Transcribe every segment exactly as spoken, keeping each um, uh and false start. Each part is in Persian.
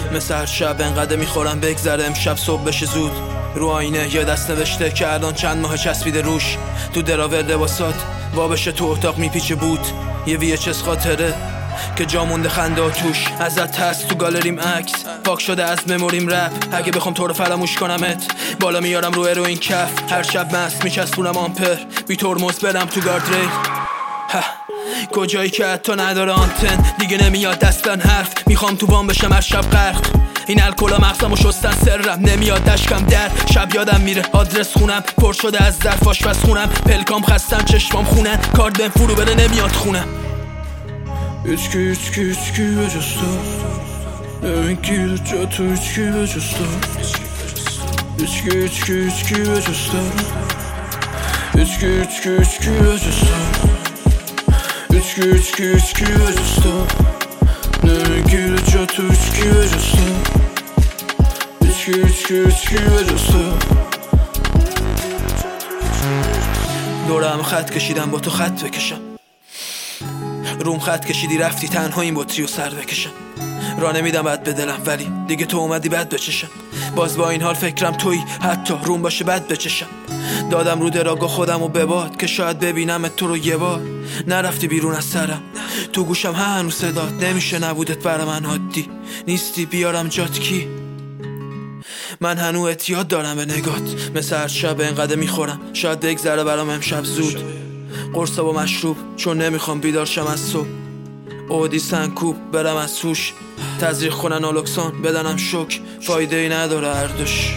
مثل هر شب انقدر میخورم بگذره امشب صبح بشه زود. رو آینه یه دست نوشته که الان چند ماه چسبیده روش. تو دراور لباسات وا بشه تو اتاق میپیچه بود. یه وی اچ اس خاطره که جا مونده خنده توش. ازت هست تو گالریم عکس پاک شده از مموریم رپ. اگه بخوام تو رو فراموش کنمت بالا میارم رو اروین کف. هر شب مست میچسبونم آمپر بی ترمز برم تو گاردریل. کجایی که حتی نداره آنتن دیگه نمیاد دستن حرف. میخوام تو وام بشم هر شب غرق. این الکلا مغزمو شستن سرم نمیاد دشکم در. شب یادم میره آدرس خونم پر شده از ظرف آشپز خونم. پلکام خستم چشمام خونن کارد بهم فرو بره نمیاد خونم. هیچکی هیچکی هیچکی به جز تو نمیگیره جا تو هیچکی به جز تو. هیچکی هیچکی هیچکی به جز تو هیچکی هیچکی هیچکی به جز تو هیچکی هیچکی هیچکی به جز تو نمیگیره جا تو هیچکی به جز تو هیچکی هیچکی هیچکی به جز تو. دورم خط کشیدم با تو خط بکشم. روم خط کشیدی رفتی تنها این بطری و سر بکشم. را نمیدم بد به دلم ولی دیگه تو اومدی بد بچشم. باز با این حال فکرم توی حتی روم باشه بد بچشم. دادم رو دراگا خودم و بباد که شاید ببینم تو رو یه بار. نرفتی بیرون از سرم تو گوشم هنوز صدات نمیشه نبودت برا من عادی. نیستی بیارم جات کی. من هنوز اعتیاد دارم به نگات مثل هر شب انقدر میخورم شاید بگذره برام امشب زود. قرصا با مشروب چون نمیخوام بیدار شم از صبح. اودی سنکوب برم از سوش تزریق کنن آلوکسان بدنم شوک فایده ای نداره هر دوش.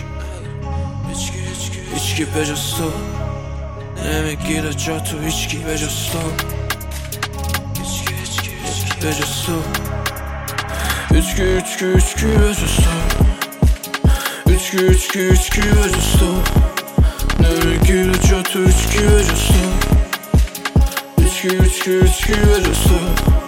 هیچکی به جز تو نمیگیره جا تو هیچکی به جز تو به جز تو هیچکی هیچکی هیچکی به جز تو هیچکی هیچکی هیچکی به جز تو نمیگیره جا تو هیچکی به جز تو هیچکی هیچکی هیچکی به جز تو